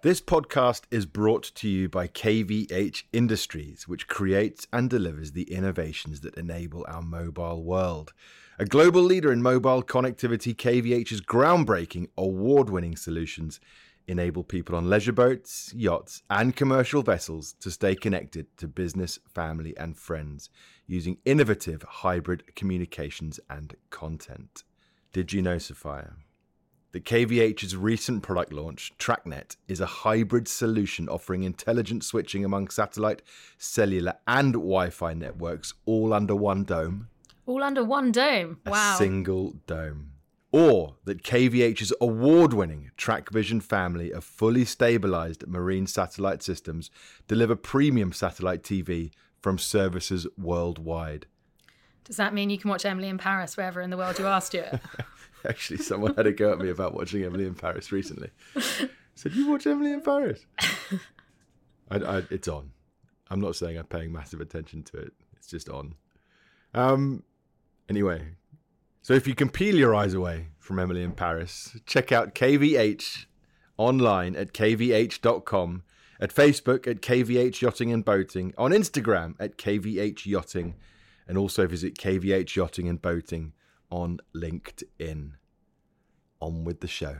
This podcast is brought to you by KVH Industries, which creates and delivers the innovations that enable our mobile world. A global leader in mobile connectivity, KVH's groundbreaking, award-winning solutions enable people on leisure boats, yachts, and commercial vessels to stay connected to business, family, and friends using innovative hybrid communications and content. Did you know, Sophia, that KVH's recent product launch, TrackNet, is a hybrid solution offering intelligent switching among satellite, cellular and Wi-Fi networks all under one dome? All under one dome? Wow. A single dome. Or that KVH's award-winning TrackVision family of fully stabilised marine satellite systems deliver premium satellite TV from services worldwide. Does that mean you can watch Emily in Paris wherever in the world you are, Stuart? Actually, someone had a go at me about watching Emily in Paris recently. Said, you watch Emily in Paris? It's on. I'm not saying I'm paying massive attention to it. It's just on. Anyway, so if you can peel your eyes away from Emily in Paris, check out KVH online at kvh.com, at Facebook at KVH Yachting and Boating, on Instagram at KVH Yachting, and also visit KVH Yachting and Boating on LinkedIn. On with the show.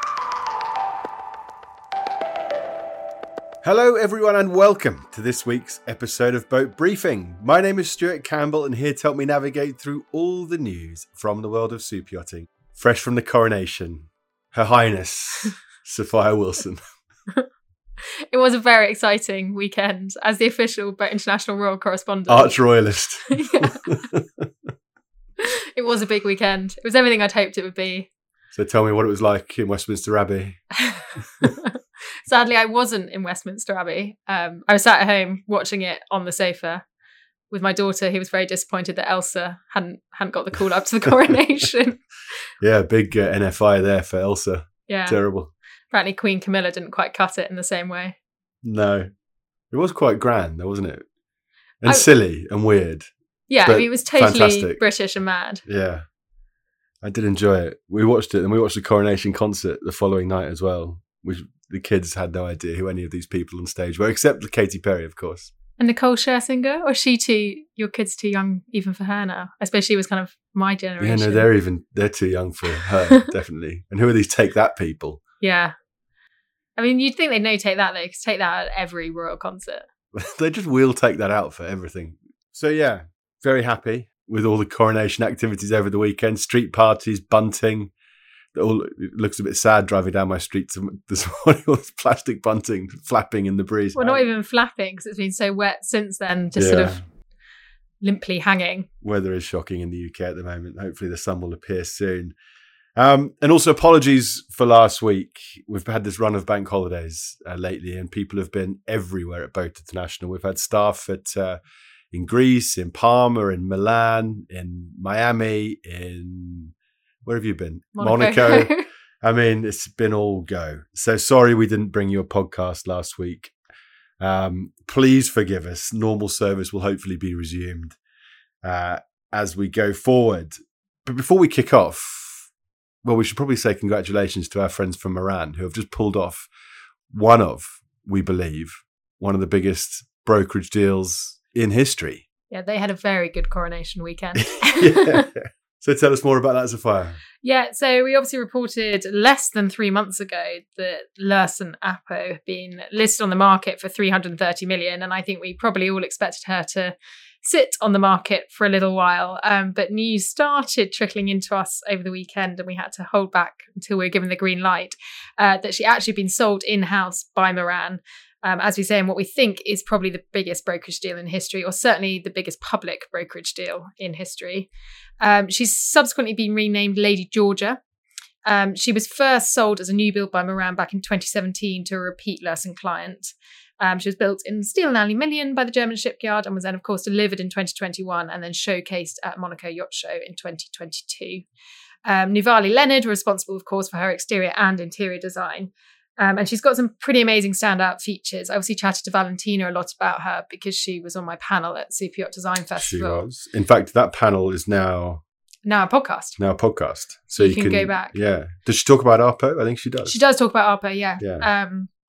Hello everyone and welcome to this week's episode of Boat Briefing. My name is Stuart Campbell and here to help me navigate through all the news from the world of super yachting. Fresh from the coronation, Her Highness Sophia Wilson. It was a very exciting weekend as the official Boat International Royal Correspondent. Arch Royalist. It was a big weekend. It was everything I'd hoped it would be. So tell me what it was like in Westminster Abbey. Sadly, I wasn't in Westminster Abbey. I was sat at home watching it on the sofa with my daughter, who was very disappointed that Elsa hadn't got the call up to the coronation. Yeah, big NFI there for Elsa. Yeah. Terrible. Apparently Queen Camilla didn't quite cut it in the same way. No. It was quite grand though, wasn't it? And silly and weird. Yeah, I mean, it was totally fantastic. British and mad. Yeah. I did enjoy it. We watched it and we watched the coronation concert the following night as well, which the kids had no idea who any of these people on stage were, except Katy Perry, of course. And Nicole Scherzinger? Or your kid's too young even for her now? I suppose she was kind of my generation. Yeah, no, they're too young for her, definitely. And who are these Take That people? Yeah. I mean, you'd think they'd know Take That, though, because Take That at every royal concert. They just will take that out for everything. So yeah, very happy with all the coronation activities over the weekend. Street parties, bunting. It looks a bit sad driving down my street this morning. All this plastic bunting flapping in the breeze. Well, not even flapping because it's been so wet since then, just sort of limply hanging. Weather is shocking in the UK at the moment. Hopefully the sun will appear soon. And also apologies for last week. We've had this run of bank holidays lately and people have been everywhere at Boat International. We've had staff in Greece, in Palma, in Milan, in Miami, in... Where have you been? Monaco. I mean, it's been all go. So sorry we didn't bring you a podcast last week. Please forgive us. Normal service will hopefully be resumed as we go forward. But before we kick off, well, we should probably say congratulations to our friends from Moran who have just pulled off we believe, one of the biggest brokerage deals in history. Yeah, they had a very good coronation weekend. Yeah. So tell us more about that, Sophia. Yeah, so we obviously reported less than 3 months ago that Lursen Apo have been listed on the market for 330 million. And I think we probably all expected her to sit on the market for a little while. But news started trickling into us over the weekend and we had to hold back until we were given the green light that she actually been sold in-house by Moran. As we say, in what we think is probably the biggest brokerage deal in history, or certainly the biggest public brokerage deal in history. She's subsequently been renamed Lady Georgia. She was first sold as a new build by Moran back in 2017 to a repeat Lursen client. She was built in steel and aluminium by the German shipyard and was then, of course, delivered in 2021 and then showcased at Monaco Yacht Show in 2022. Nuvali Leonard were responsible, of course, for her exterior and interior design. And she's got some pretty amazing standout features. I obviously chatted to Valentina a lot about her because she was on my panel at Super Yacht Design Festival. She was. In fact, that panel is now a podcast. So you can go back. Yeah. Does she talk about ARPO? I think she does. She does talk about ARPO, yeah.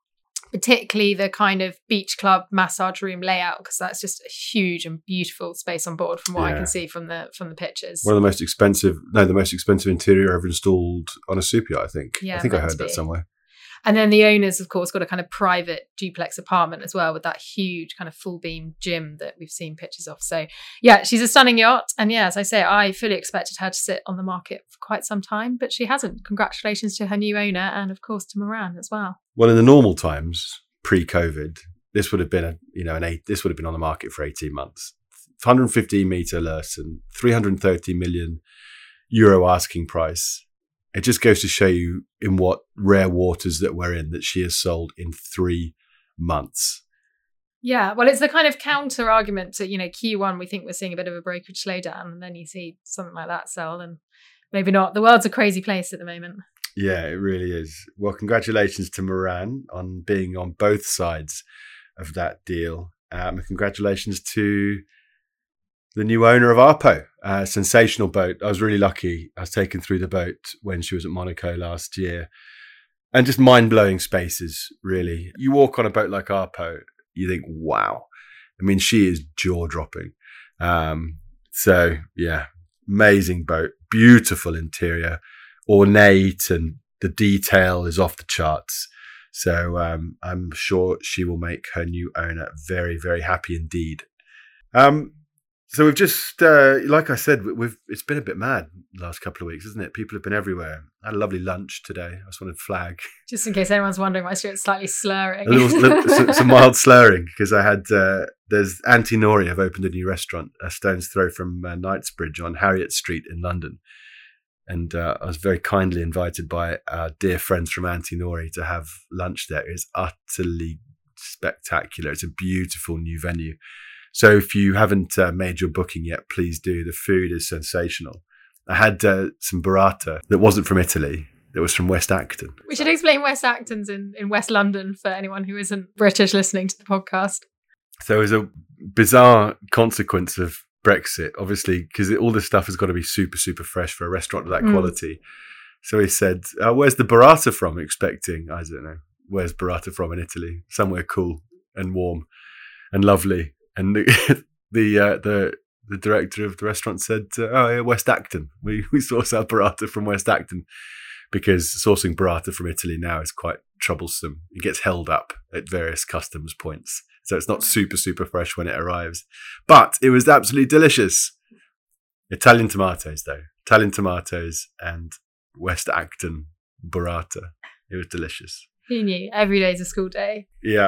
particularly the kind of beach club massage room layout, because that's just a huge and beautiful space on board from what I can see from the pictures. One of the most expensive interior ever installed on a super yacht, I think. Yeah, I think I heard that somewhere. And then the owners, of course, got a kind of private duplex apartment as well, with that huge kind of full beam gym that we've seen pictures of. So yeah, she's a stunning yacht. And yeah, as I say, I fully expected her to sit on the market for quite some time, but she hasn't. Congratulations to her new owner, and of course to Moran as well. Well, in the normal times, pre-COVID, this would have been this would have been on the market for 18 months. 115 meter Lursen, 330 million euro asking price. It just goes to show you in what rare waters that we're in that she has sold in 3 months. Yeah, well, it's the kind of counter argument to, Q1, we think we're seeing a bit of a brokerage slowdown, and then you see something like that sell, and maybe not. The world's a crazy place at the moment. Yeah, it really is. Well, congratulations to Moran on being on both sides of that deal. Congratulations to the new owner of Arpo, sensational boat. I was really lucky. I was taken through the boat when she was at Monaco last year, and just mind-blowing spaces, really. You walk on a boat like Arpo, you think, wow. I mean, she is jaw-dropping. So, yeah, amazing boat, beautiful interior, ornate, and the detail is off the charts. So I'm sure she will make her new owner very, very happy indeed. So we've just, like I said, it's been a bit mad the last couple of weeks, isn't it? People have been everywhere. I had a lovely lunch today. I just wanted to flag. Just in case anyone's wondering why Stuart's slightly slurring. some mild slurring, because I had, there's Auntie Nori have opened a new restaurant, a stone's throw from Knightsbridge on Harriet Street in London. And I was very kindly invited by our dear friends from Auntie Nori to have lunch there. It is utterly spectacular. It's a beautiful new venue. So if you haven't made your booking yet, please do. The food is sensational. I had some burrata that wasn't from Italy. It was from West Acton. We should explain West Acton's in West London for anyone who isn't British listening to the podcast. So it was a bizarre consequence of Brexit, obviously, because all this stuff has got to be super, super fresh for a restaurant of that quality. So he said, where's the burrata from? Expecting, I don't know, where's burrata from in Italy? Somewhere cool and warm and lovely. And the director of the restaurant said, "Oh, yeah, West Acton. We source our burrata from West Acton, because sourcing burrata from Italy now is quite troublesome. It gets held up at various customs points, so it's not super, super fresh when it arrives. But it was absolutely delicious. Italian tomatoes, though. Italian tomatoes and West Acton burrata. It was delicious. Who knew? Every day's a school day. Yeah.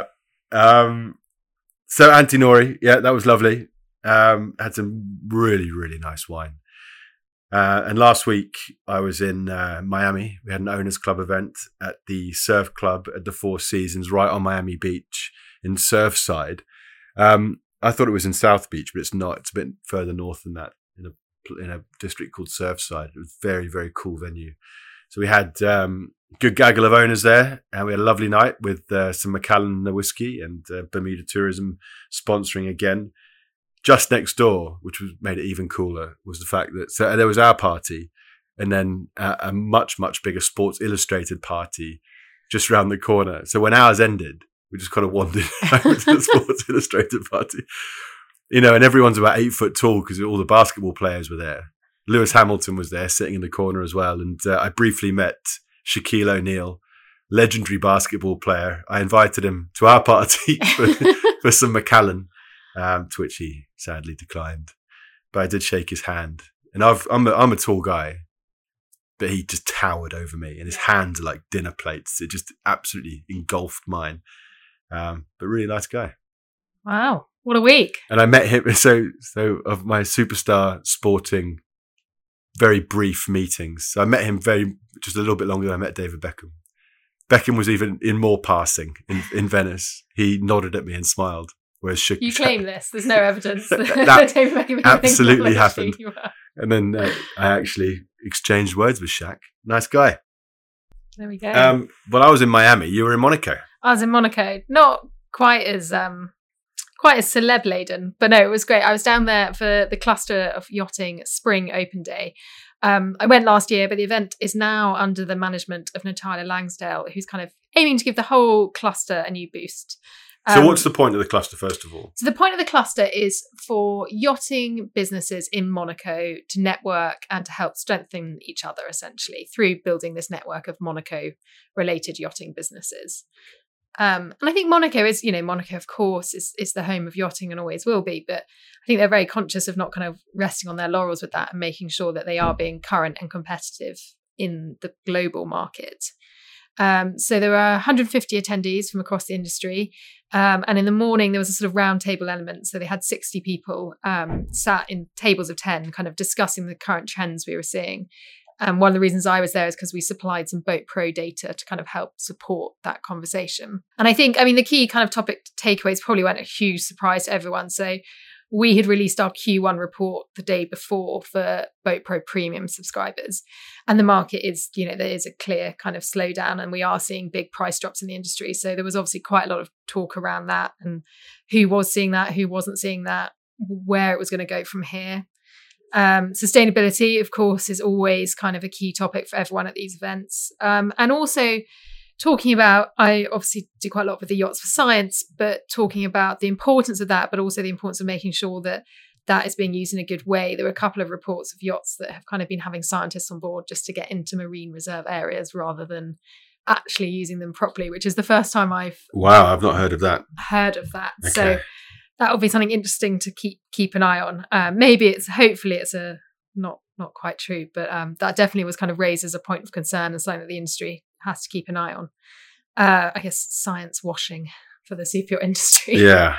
So Auntie Nori, yeah, that was lovely. Had some really, really nice wine. And last week I was in Miami. We had an owners club event at the surf club at the Four Seasons, right on Miami Beach in Surfside. I thought it was in South Beach, but it's not. It's a bit further north than that, in a district called Surfside. It was a very, very cool venue. So we had good gaggle of owners there, and we had a lovely night with some Macallan whiskey and Bermuda Tourism sponsoring again. Just next door, which made it even cooler, was the fact that there was our party, and then a much, much bigger Sports Illustrated party just around the corner. So when ours ended, we just kind of wandered over to the Sports Illustrated party, and everyone's about 8 foot tall because all the basketball players were there. Lewis Hamilton was there sitting in the corner as well. And I briefly met Shaquille O'Neal, legendary basketball player. I invited him to our party for some Macallan, to which he sadly declined. But I did shake his hand. And I'm a tall guy, but he just towered over me. And his hands are like dinner plates. It just absolutely engulfed mine. But really nice guy. Wow. What a week. And I met him. So of my superstar sporting very brief meetings. So I met him just a little bit longer than I met David Beckham. Beckham was even in more passing in Venice. He nodded at me and smiled. Whereas you claim this. There's no evidence that David Beckham absolutely happened. And then I actually exchanged words with Shaq. Nice guy. There we go. Well, I was in Miami. You were in Monaco. I was in Monaco. Not quite as celeb laden, but no, it was great. I was down there for the Cluster of Yachting Spring Open Day. I went last year, but the event is now under the management of Natalia Langsdale, who's kind of aiming to give the whole cluster a new boost. So what's the point of the cluster, first of all? So the point of the cluster is for yachting businesses in Monaco to network and to help strengthen each other, essentially, through building this network of Monaco-related yachting businesses. And I think Monaco is, Monaco, of course, is the home of yachting and always will be. But I think they're very conscious of not kind of resting on their laurels with that and making sure that they are being current and competitive in the global market. So there were 150 attendees from across the industry. And in the morning, there was a sort of round table element. So they had 60 people sat in tables of 10, kind of discussing the current trends we were seeing. One of the reasons I was there is because we supplied some Boat Pro data to kind of help support that conversation. And I think, the key kind of topic takeaways probably weren't a huge surprise to everyone. So we had released our Q1 report the day before for Boat Pro Premium subscribers. And the market is, there is a clear kind of slowdown and we are seeing big price drops in the industry. So there was obviously quite a lot of talk around that and who was seeing that, who wasn't seeing that, where it was going to go from here. Sustainability, of course, is always kind of a key topic for everyone at these events. And also talking about, I obviously do quite a lot with the Yachts for Science, but talking about the importance of that, but also the importance of making sure that that is being used in a good way. There were a couple of reports of yachts that have kind of been having scientists on board just to get into marine reserve areas rather than actually using them properly, which is the first time I've I've not heard of that. Okay. So that will be something interesting to keep an eye on. Hopefully it's not quite true, but that definitely was kind of raised as a point of concern and something that the industry has to keep an eye on. I guess science washing for the super yacht industry. Yeah.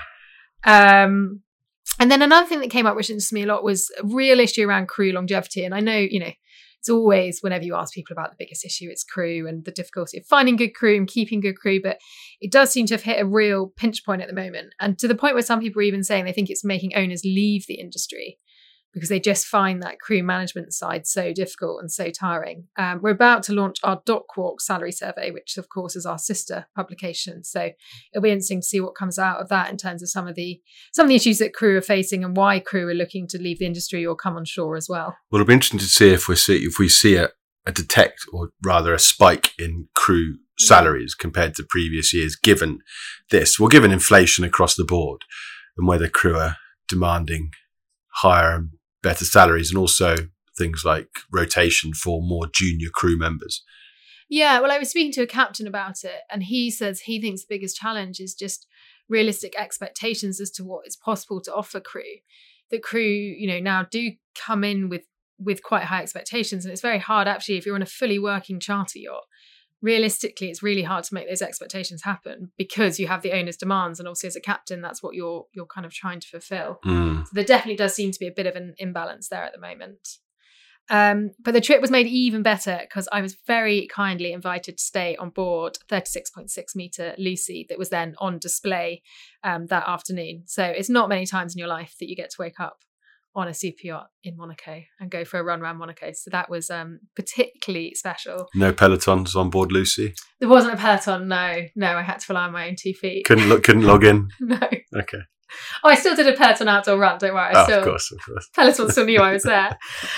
And then another thing that came up, which interests me a lot, was a real issue around crew longevity. And I know, it's always, whenever you ask people about the biggest issue, it's crew and the difficulty of finding good crew and keeping good crew. But it does seem to have hit a real pinch point at the moment. And to the point where some people are even saying they think it's making owners leave the industry because they just find that crew management side so difficult and so tiring. We're about to launch our DocWalk salary survey, which of course is our sister publication. So it'll be interesting to see what comes out of that in terms of some of the issues that crew are facing and why crew are looking to leave the industry or come on shore as well. Well, it'll be interesting to see if we see a detect, or rather a spike in crew salaries compared to previous years, given inflation across the board and whether crew are demanding higher and better salaries, and also things like rotation for more junior crew members. Yeah, well, I was speaking to a captain about it, and he says he thinks the biggest challenge is just realistic expectations as to what is possible to offer crew. That crew, now do come in with quite high expectations, and it's very hard actually if you're on a fully working charter yacht. Realistically, it's really hard to make those expectations happen because you have the owner's demands, and obviously as a captain, that's what you're kind of trying to fulfill. So there definitely does seem to be a bit of an imbalance there at the moment. But the trip was made even better because I was very kindly invited to stay on board 36.6 metre Lucy that was then on display that afternoon. So it's not many times in your life that you get to wake up on a super yacht in Monaco and go for a run around Monaco. So that was particularly special. No pelotons on board Lucy? There wasn't a peloton, no. I had to rely on my own 2 feet. Couldn't log in? No. Okay. Oh, I still did a peloton outdoor run, don't worry. Of course. Peloton still knew I was there.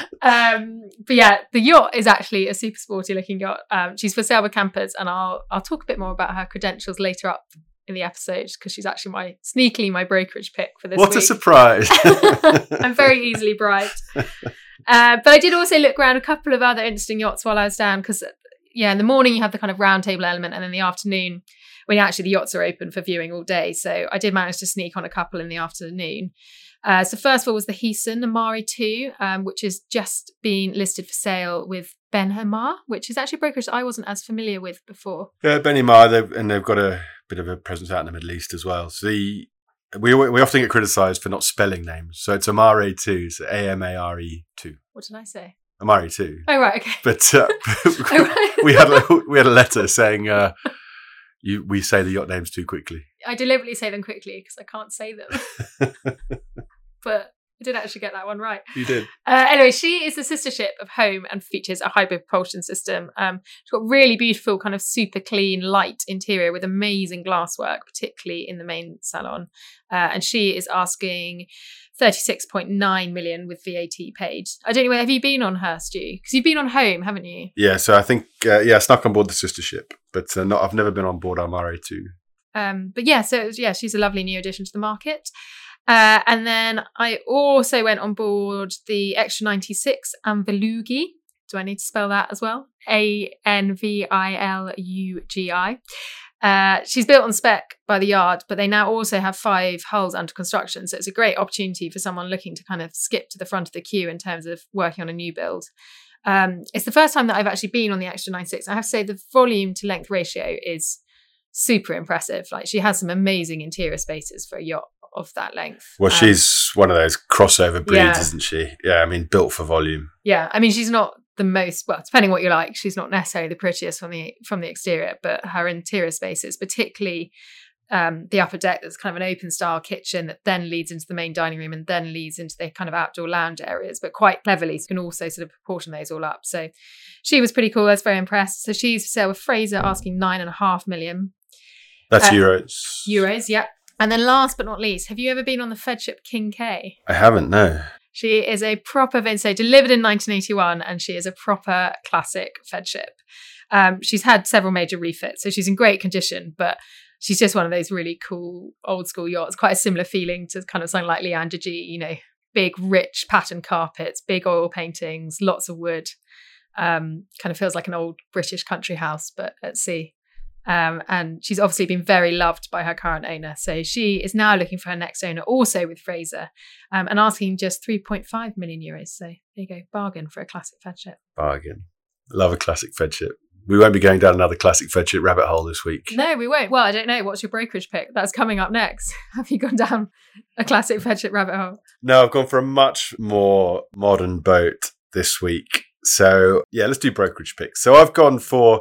But yeah, the yacht is actually a super sporty looking yacht. She's for sale with campers, and I'll talk a bit more about her credentials later up in the episode because she's actually sneakily my brokerage pick for this week. What a surprise. I'm very easily bribed. But I did also look around a couple of other interesting yachts while I was down because, in the morning you have the kind of round table element, and in the afternoon, when actually the yachts are open for viewing all day. So I did manage to sneak on a couple in the afternoon. So first of all was the Heeson Amari 2, which has just been listed for sale with Ben Hemar, which is actually a brokerage I wasn't as familiar with before. Yeah, Ben Hemar, they've got a bit of a presence out in the Middle East as well. So we often get criticised for not spelling names. So it's Amare 2, so Amare 2. What did I say? Amare 2. Oh, right, okay. But we had a letter saying we say the yacht names too quickly. I deliberately say them quickly because I can't say them. But I did actually get that one right. You did. Anyway, she is the sister ship of Home and features a hybrid propulsion system. She's got really beautiful, kind of super clean, light interior with amazing glasswork, particularly in the main salon. And she is asking 36.9 million with VAT paid. I don't know, have you been on her, Stu? Because you've been on Home, haven't you? Yeah, so I think, I snuck on board the sister ship. but I've never been on board Armare 2. But yeah, she's a lovely new addition to the market. And then I also went on board the Extra 96 Anvilugi. Do I need to spell that as well? Anvilugi. She's built on spec by the yard, but they now also have 5 hulls under construction. So it's a great opportunity for someone looking to kind of skip to the front of the queue in terms of working on a new build. It's the first time that I've actually been on the Extra 96. I have to say the volume to length ratio is super impressive. Like, she has some amazing interior spaces for a yacht of that length. Well, she's one of those crossover breeds, isn't she? Yeah, I mean, built for volume. Yeah, I mean, she's not the most, well, depending what you like, she's not necessarily the prettiest from the exterior, but her interior spaces, particularly the upper deck, that's kind of an open style kitchen that then leads into the main dining room and then leads into the kind of outdoor lounge areas, but quite cleverly you can also sort of proportion those all up. So she was pretty cool. I was very impressed. So she's for sale with Fraser asking 9.5 million. That's euros. Euros, yeah. And then last but not least, have you ever been on the Fed ship King K? I haven't, no. She is a proper vintage, delivered in 1981, and she is a proper classic Fed ship. She's had several major refits, so she's in great condition, but she's just one of those really cool old school yachts, quite a similar feeling to kind of something like Leander G, you know, big, rich pattern carpets, big oil paintings, lots of wood. Kind of feels like an old British country house, but at sea. And she's obviously been very loved by her current owner. So she is now looking for her next owner, also with Fraser, and asking just 3.5 million euros. So there you go, bargain for a classic Fed ship. Bargain. Love a classic Fed ship. We won't be going down another classic Fed ship rabbit hole this week. No, we won't. Well, I don't know. What's your brokerage pick? That's coming up next. Have you gone down a classic Fed ship rabbit hole? No, I've gone for a much more modern boat this week. So yeah, let's do brokerage picks. So I've gone for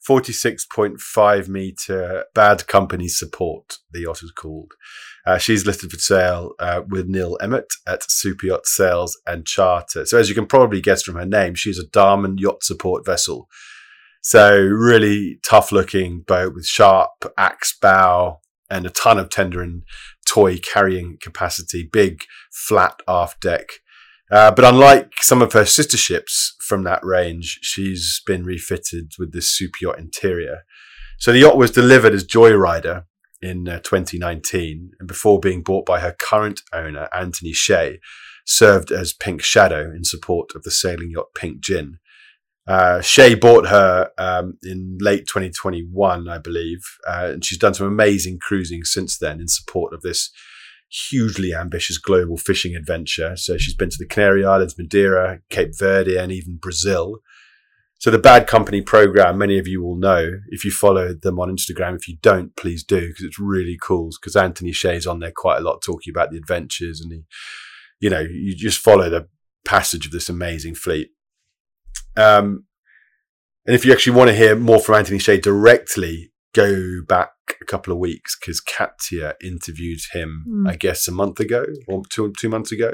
46.5 meter Bad Company Support, the yacht is called. She's listed for sale with Neil Emmett at Super Yacht Sales and Charter. So as you can probably guess from her name, she's a Damen yacht support vessel. So really tough looking boat with sharp axe bow and a ton of tender and toy carrying capacity, big flat aft deck. But unlike some of her sister ships from that range, she's been refitted with this super yacht interior. So the yacht was delivered as Joyrider in 2019, and before being bought by her current owner, Anthony Shea, served as Pink Shadow in support of the sailing yacht Pink Gin. Shea bought her in late 2021, I believe, and she's done some amazing cruising since then in support of this hugely ambitious global fishing adventure. So she's been to the Canary Islands, Madeira, Cape Verde, and even Brazil. So the Bad Company program, many of you will know if you follow them on Instagram. If you don't, please do, because it's really cool, because Anthony Shea's on there quite a lot talking about the adventures, and you just follow the passage of this amazing fleet. And if you actually want to hear more from Anthony Shea directly, go back a couple of weeks, because Katya interviewed him, I guess, a month ago or two months ago.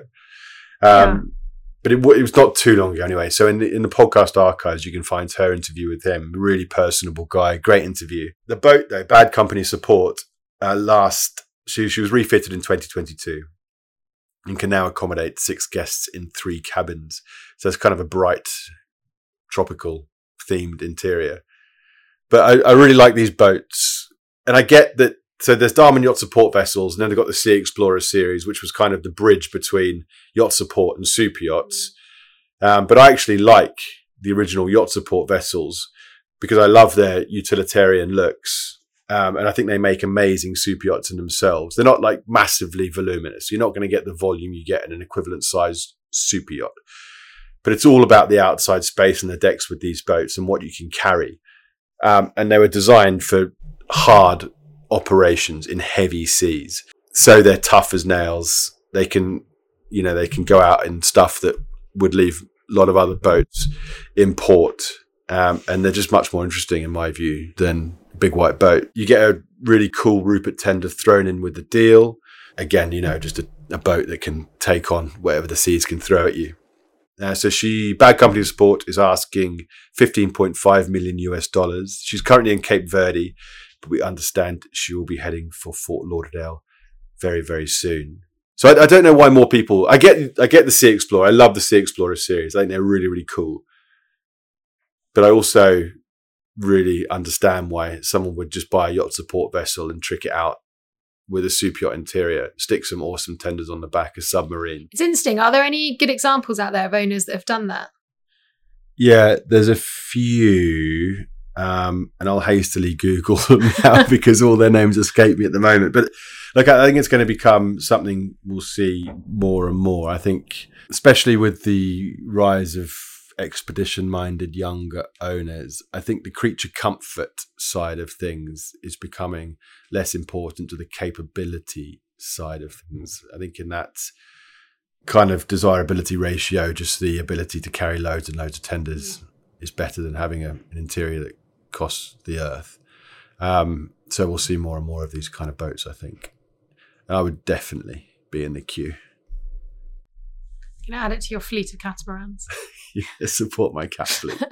But it was not too long ago anyway. So in the podcast archives, you can find her interview with him. Really personable guy, great interview. The boat, though, Bad Company Support, she was refitted in 2022 and can now accommodate 6 guests in 3 cabins. So it's kind of a bright, tropical themed interior. But I really like these boats. And I get that. So there's Damen Yacht Support vessels, and then they've got the Sea Explorer series, which was kind of the bridge between yacht support and super yachts. But I actually like the original yacht support vessels because I love their utilitarian looks. And I think they make amazing super yachts in themselves. They're not like massively voluminous. You're not going to get the volume you get in an equivalent size super yacht. But it's all about the outside space and the decks with these boats and what you can carry. And they were designed for hard operations in heavy seas. So they're tough as nails. They can go out in stuff that would leave a lot of other boats in port. And they're just much more interesting, in my view, than a big white boat. You get a really cool Rupert tender thrown in with the deal. Again, just a boat that can take on whatever the seas can throw at you. So Bad Company Support is asking $15.5 million US. She's currently in Cape Verde, but we understand she will be heading for Fort Lauderdale very, very soon. So I don't know why more people. I get the Sea Explorer. I love the Sea Explorer series. I think they're really, really cool. But I also really understand why someone would just buy a yacht support vessel and trick it out with a super yacht interior, stick some awesome tenders on the back, a submarine. It's interesting. Are there any good examples out there of owners that have done that? Yeah, there's a few, and I'll hastily Google them now because all their names escape me at the moment. But look, I think it's going to become something we'll see more and more. I think, especially with the rise of expedition-minded younger owners, I think the creature comfort side of things is becoming less important to the capability side of things. I think in that kind of desirability ratio, just the ability to carry loads and loads of tenders is better than having an interior that costs the earth. So we'll see more and more of these kind of boats, I think. And I would definitely be in the queue. You can add it to your fleet of catamarans. Yeah, support my cat fleet.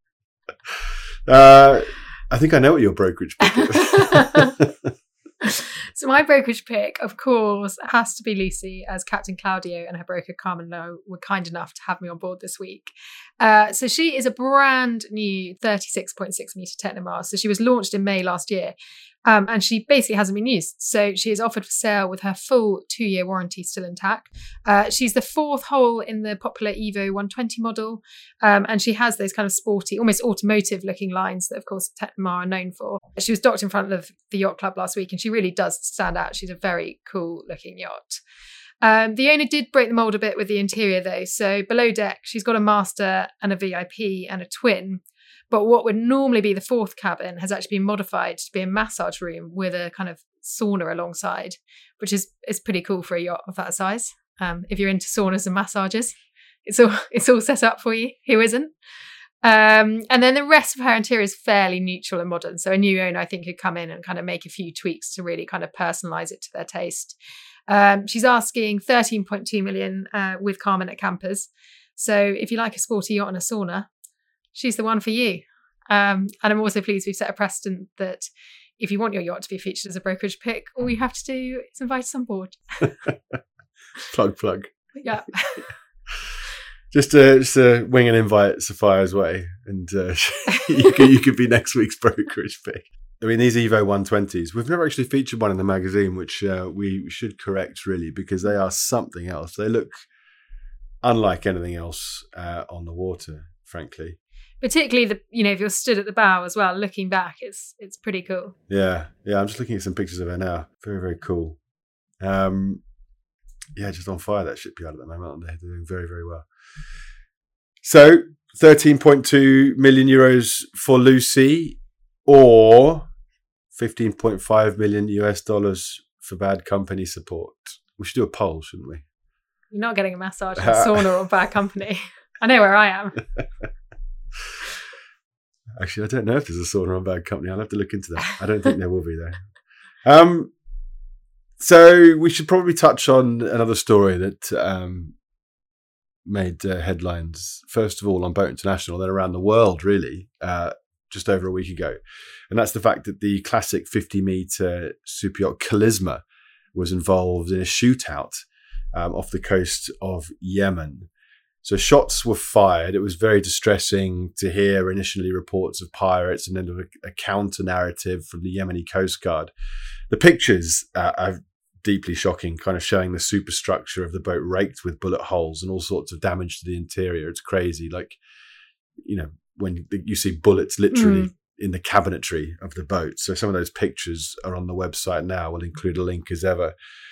I think I know what your brokerage pick is. So my brokerage pick, of course, has to be Lucy, as Captain Claudio and her broker Carmen Lowe were kind enough to have me on board this week. So she is a brand new 36.6 metre Technomar. So she was launched in May last year. And she basically hasn't been used. So she is offered for sale with her full 2-year warranty still intact. She's the fourth hull in the popular Evo 120 model. And she has those kind of sporty, almost automotive looking lines that, of course, Technomar are known for. She was docked in front of the yacht club last week and she really does stand out. She's a very cool looking yacht. The owner did break the mold a bit with the interior though. So below deck, she's got a master and a VIP and a twin. But what would normally be the fourth cabin has actually been modified to be a massage room with a kind of sauna alongside, which is pretty cool for a yacht of that size. If you're into saunas and massages, it's all set up for you. Who isn't? And then the rest of her interior is fairly neutral and modern. So a new owner, I think, could come in and kind of make a few tweaks to really kind of personalise it to their taste. She's asking 13.2 million with Carmen at Campers. So if you like a sporty yacht and a sauna, she's the one for you. And I'm also pleased we've set a precedent that if you want your yacht to be featured as a brokerage pick, all you have to do is invite us on board. Plug. Yeah. Just a wing and invite Saphire's way, and you could be next week's brokerage pick. I mean, these Evo 120s, we've never actually featured one in the magazine, which we should correct really, because they are something else. They look unlike anything else on the water, frankly. Particularly if you're stood at the bow as well, looking back, it's pretty cool. Yeah. I'm just looking at some pictures of her now. Very, very cool. Just on fire, that shipyard at the moment, aren't they? They're doing very, very well. So 13.2 million euros for Lucy, or 15.5 million US dollars for Bad Company support. We should do a poll, shouldn't we? You're not getting a massage in a sauna or Bad Company. I know where I am. Actually, I don't know if there's a sauna on Bad Company. I'll have to look into that. I don't think there will be, though. So we should probably touch on another story that made headlines, first of all, on Boat International, then around the world, really, just over a week ago. And that's the fact that the classic 50-metre super yacht Charisma was involved in a shootout off the coast of Yemen. So shots were fired. It was very distressing to hear initially reports of pirates and then a counter narrative from the Yemeni Coast Guard. The pictures are deeply shocking, kind of showing the superstructure of the boat raked with bullet holes and all sorts of damage to the interior. It's crazy. Like, when you see bullets literally in the cabinetry of the boat. So some of those pictures are on the website now. We'll include a link as ever.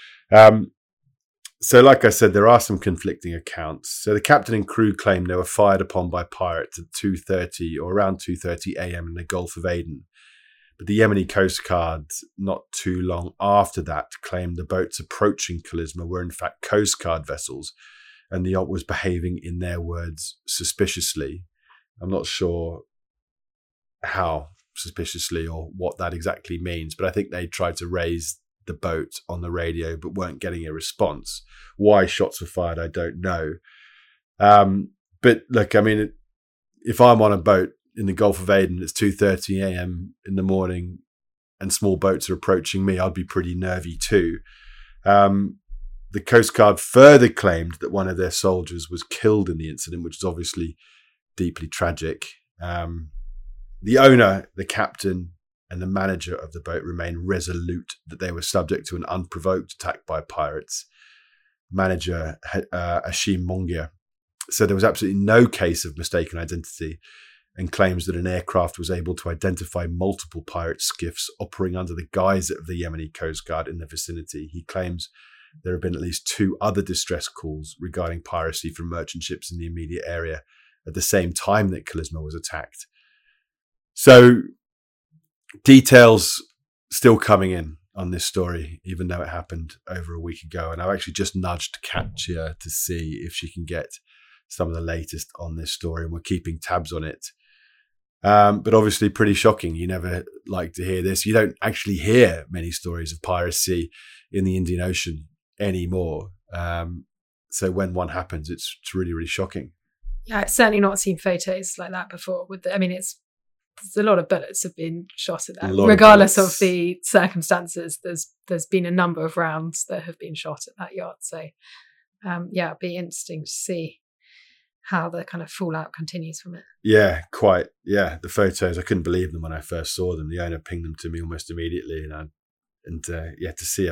So like I said, there are some conflicting accounts. So the captain and crew claim they were fired upon by pirates at 2:30 or around 2:30 a.m. in the Gulf of Aden. But the Yemeni Coast Guard, not too long after that, claimed the boats approaching Charisma were in fact Coast Guard vessels, and the yacht was behaving, in their words, suspiciously. I'm not sure how suspiciously or what that exactly means, but I think they tried to raise the boat on the radio but weren't getting a response. Why shots were fired, I don't know. But look, I mean, if I'm on a boat in the Gulf of Aden, it's 2:30 a.m. in the morning and small boats are approaching me, I'd be pretty nervy too. The Coast Guard further claimed that one of their soldiers was killed in the incident, which is obviously deeply tragic. The owner, the captain, and the manager of the boat remain resolute that they were subject to an unprovoked attack by pirates. Manager Ashim Mongia said there was absolutely no case of mistaken identity and claims that an aircraft was able to identify multiple pirate skiffs operating under the guise of the Yemeni Coast Guard in the vicinity. He claims there have been at least 2 other distress calls regarding piracy from merchant ships in the immediate area at the same time that Kalisma was attacked. So, details still coming in on this story, even though it happened over a week ago. And I've actually just nudged Katya to see if she can get some of the latest on this story, and we're keeping tabs on it. But obviously pretty shocking. You never like to hear this. You don't actually hear many stories of piracy in the Indian Ocean anymore. So when one happens, it's really, really shocking. Yeah, I've certainly not seen photos like that before. There's a lot of bullets have been shot at that. Regardless of the circumstances, there's been a number of rounds that have been shot at that yacht. So, it'd be interesting to see how the kind of fallout continues from it. Yeah, quite. Yeah, the photos, I couldn't believe them when I first saw them. The owner pinged them to me almost immediately, to see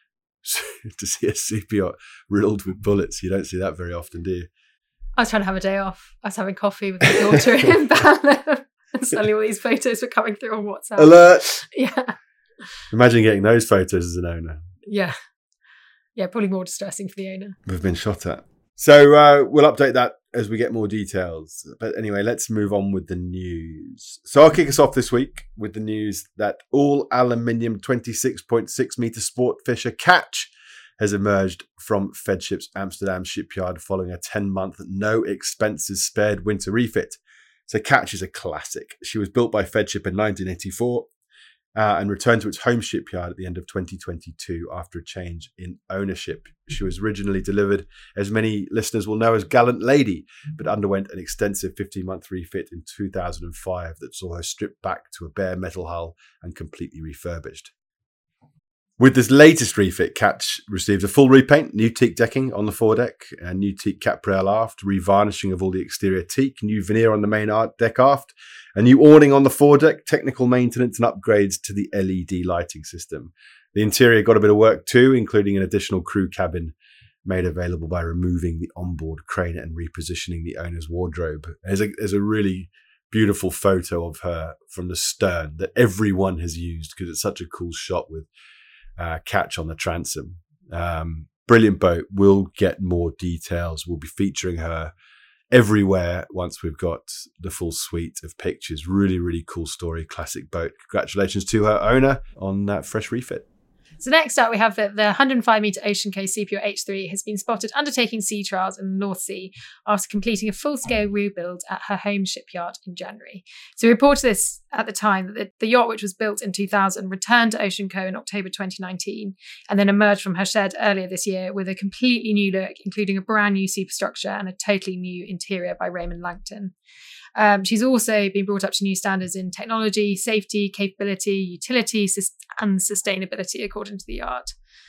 a super yacht riddled with bullets, you don't see that very often, do you? I was trying to have a day off. I was having coffee with my daughter in Balham. And suddenly all these photos were coming through on WhatsApp. Alert! Yeah. Imagine getting those photos as an owner. Yeah. Yeah, probably more distressing for the owner. We've been shot at. So we'll update that as we get more details. But anyway, let's move on with the news. So I'll kick us off this week with the news that all aluminium 26.6 metre sport fisher Catch has emerged from Fedship's Amsterdam shipyard following a 10-month no expenses spared winter refit. So Catch is a classic. She was built by Fedship in 1984 and returned to its home shipyard at the end of 2022 after a change in ownership. She was originally delivered, as many listeners will know, as Gallant Lady, but underwent an extensive 15-month refit in 2005 that saw her stripped back to a bare metal hull and completely refurbished. With this latest refit, Catch received a full repaint, new teak decking on the foredeck, a new teak cap rail aft, revarnishing of all the exterior teak, new veneer on the main deck aft, a new awning on the foredeck, technical maintenance and upgrades to the LED lighting system. The interior got a bit of work too, including an additional crew cabin made available by removing the onboard crane and repositioning the owner's wardrobe. There's a really beautiful photo of her from the stern that everyone has used because it's such a cool shot with Catch on the transom. Brilliant boat. We'll get more details. We'll be featuring her everywhere once we've got the full suite of pictures. Really, really cool story. Classic boat. Congratulations to her owner on that fresh refit. So next up, we have the 105-metre Ocean Coast CPO H3 has been spotted undertaking sea trials in the North Sea after completing a full-scale rebuild at her home shipyard in January. So we reported this at the time that the yacht, which was built in 2000, returned to Ocean Co in October 2019 and then emerged from her shed earlier this year with a completely new look, including a brand new superstructure and a totally new interior by Raymond Langton. She's also been brought up to new standards in technology, safety, capability, utility, and sustainability, according to the yard.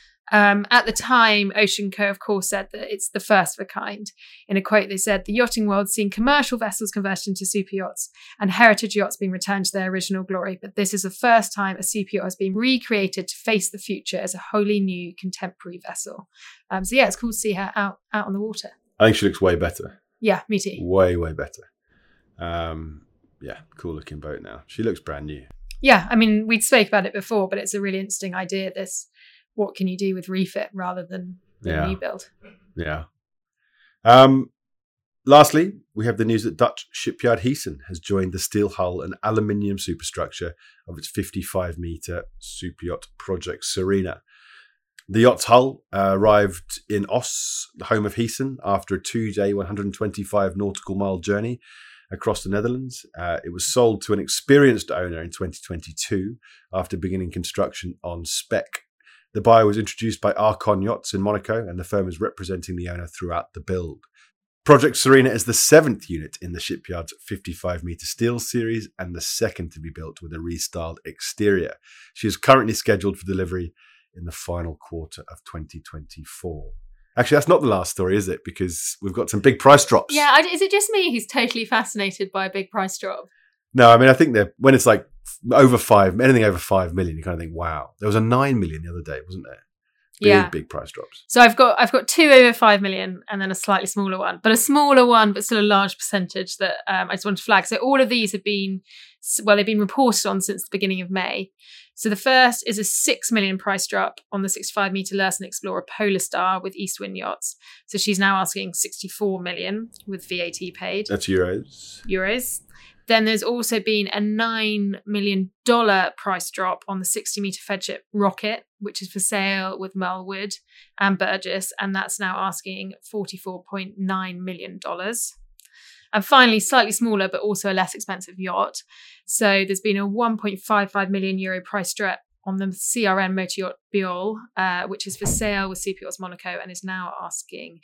At the time, Ocean Co, of course, said that it's the first of a kind. In a quote, they said, "The yachting world's seen commercial vessels converted into super yachts and heritage yachts being returned to their original glory. But this is the first time a super yacht has been recreated to face the future as a wholly new contemporary vessel." It's cool to see her out on the water. I think she looks way better. Yeah, me too. Way, way better. Cool looking boat now. She looks brand new. Yeah, I mean, we'd spoke about it before, but it's a really interesting idea, this, what can you do with refit rather than new build? Yeah. Lastly, we have the news that Dutch shipyard Heesen has joined the steel hull and aluminium superstructure of its 55-metre super yacht project Serena. The yacht's hull arrived in Os, the home of Heesen, after a 2-day, 125 nautical mile journey across the Netherlands. It was sold to an experienced owner in 2022 after beginning construction on spec. The buyer was introduced by Archon Yachts in Monaco, and the firm is representing the owner throughout the build. Project Serena is the 7th unit in the shipyard's 55-metre steel series and the second to be built with a restyled exterior. She is currently scheduled for delivery in the final quarter of 2024. Actually, that's not the last story, is it? Because we've got some big price drops. Yeah, is it just me who's totally fascinated by a big price drop? No, I mean, I think that when it's like anything over 5 million, you kind of think, wow. There was a 9 million the other day, wasn't there? Big price drops. So I've got 2 over 5 million and then a slightly smaller one, but still a large percentage that I just wanted to flag. So all of these have been, they've been reported on since the beginning of May. So the first is a 6 million price drop on the 65 metre Lursen Explorer Polar Star with Eastwind Yachts. So she's now asking 64 million with VAT paid. That's euros. Then there's also been a $9 million price drop on the 60 metre Fedship Rocket, which is for sale with Merlwood and Burgess, and that's now asking $44.9 million. And finally, slightly smaller, but also a less expensive yacht. So there's been a €1.55 million price drop on the CRN motor yacht Biol, which is for sale with Superyachts Monaco and is now asking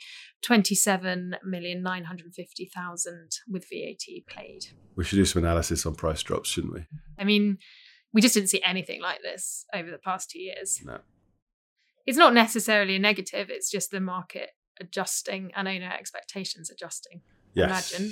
$27,950,000 with VAT paid. We should do some analysis on price drops, shouldn't we? I mean, we just didn't see anything like this over the past 2 years. No. It's not necessarily a negative, it's just the market adjusting and owner expectations adjusting. Yes. Imagine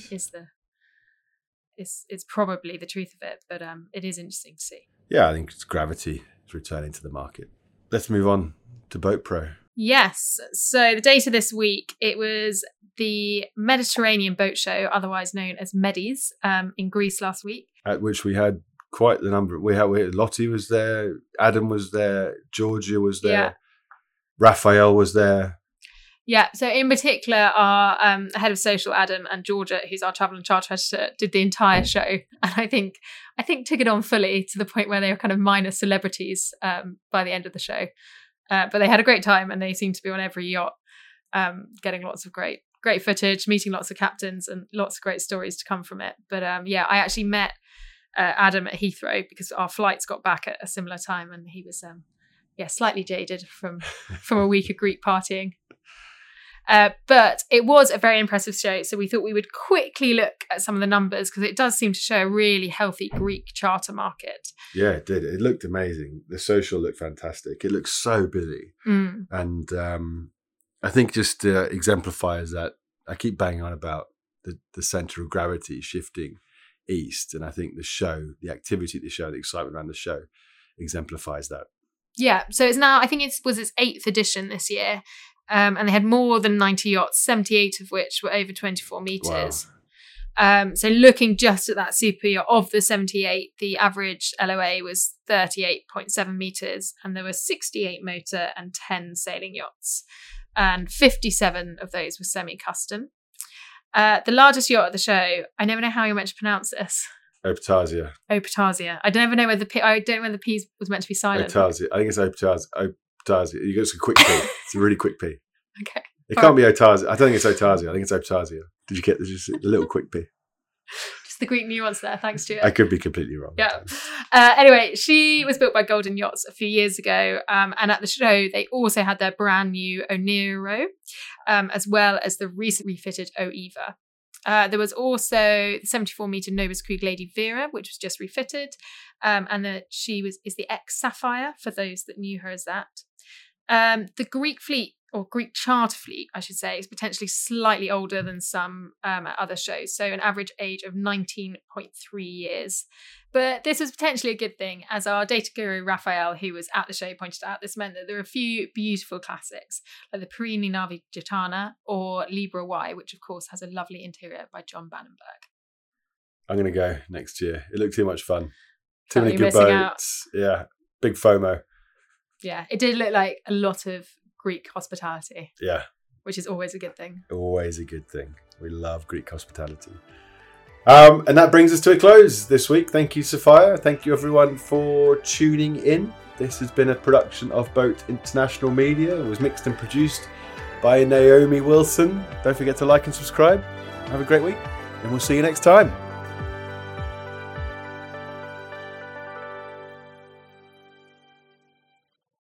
it's probably the truth of it, but it is interesting to see. Yeah, I think it's gravity is returning to the market. Let's move on to Boat Pro. Yes. So the data this week, it was the Mediterranean Boat Show, otherwise known as MEDIS, in Greece last week. At which we had quite the number. We had Lottie was there, Adam was there, Georgia was there, Raphael was there. Yeah, so in particular, our head of social, Adam, and Georgia, who's our travel and charter editor, did the entire show, and I think took it on fully to the point where they were kind of minor celebrities by the end of the show. But they had a great time, and they seemed to be on every yacht, getting lots of great footage, meeting lots of captains, and lots of great stories to come from it. But I actually met Adam at Heathrow because our flights got back at a similar time, and he was slightly jaded from a week of Greek partying. But it was a very impressive show, so we thought we would quickly look at some of the numbers because it does seem to show a really healthy Greek charter market. Yeah, it did. It looked amazing. The social looked fantastic. It looked so busy. And I think just exemplifies that. I keep banging on about the centre of gravity shifting east, and I think the activity at the show, the excitement around the show exemplifies that. Yeah, so it's now, I think it was its 8th edition this year. And they had more than 90 yachts, 78 of which were over 24 metres. Wow. So looking just at that super yacht, of the 78, the average LOA was 38.7 metres, and there were 68 motor and 10 sailing yachts. And 57 of those were semi-custom. The largest yacht at the show, I never know how you're meant to pronounce this. Optasia. I don't know whether the P was meant to be silent. Optasia. I think it's Optasia. You get a quick P. It's a really quick P. Okay. It can't be Otasia. I don't think it's Otasia. I think it's Optasia. Did you get just a little quick P? Just the Greek nuance there. Thanks, Stuart. I could be completely wrong. Yeah. Anyway, she was built by Golden Yachts a few years ago. And at the show, they also had their brand new Oniro, as well as the recently refitted Oeva. There was also the 74-metre Novus Krieg Lady Vera, which was just refitted. And is the ex-Sapphire, for those that knew her as that. The Greek fleet, or Greek charter fleet, I should say, is potentially slightly older than some at other shows. So an average age of 19.3 years. But this was potentially a good thing, as our data guru, Raphael, who was at the show, pointed out. This meant that there are a few beautiful classics, like the Perini Navi Gitana or Libra Y, which of course has a lovely interior by John Bannenberg. I'm going to go next year. It looked too much fun. Too many good boats. Yeah, big FOMO. Yeah, it did look like a lot of Greek hospitality. Yeah. Which is always a good thing. Always a good thing. We love Greek hospitality. And that brings us to a close this week. Thank you, Sophia. Thank you, everyone, for tuning in. This has been a production of Boat International Media. It was mixed and produced by Naomi Wilson. Don't forget to like and subscribe. Have a great week, and we'll see you next time.